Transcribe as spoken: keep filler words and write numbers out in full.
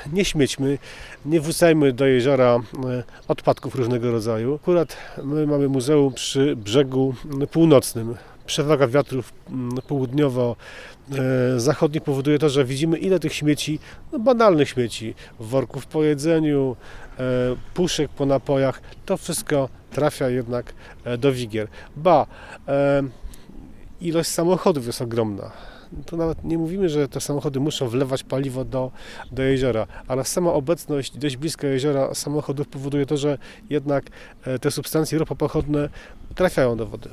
nie śmiećmy, nie wrzucajmy do jeziora odpadków różnego rodzaju. Akurat my mamy muzeum przy brzegu północnym. Przewaga wiatrów południowo-zachodnich powoduje to, że widzimy ile tych śmieci, no banalnych śmieci, worków po jedzeniu, puszek po napojach, to wszystko trafia jednak do Wigier. Ba, ilość samochodów jest ogromna. To nawet nie mówimy, że te samochody muszą wlewać paliwo do, do jeziora, ale sama obecność dość blisko jeziora samochodów powoduje to, że jednak te substancje ropopochodne trafiają do wody.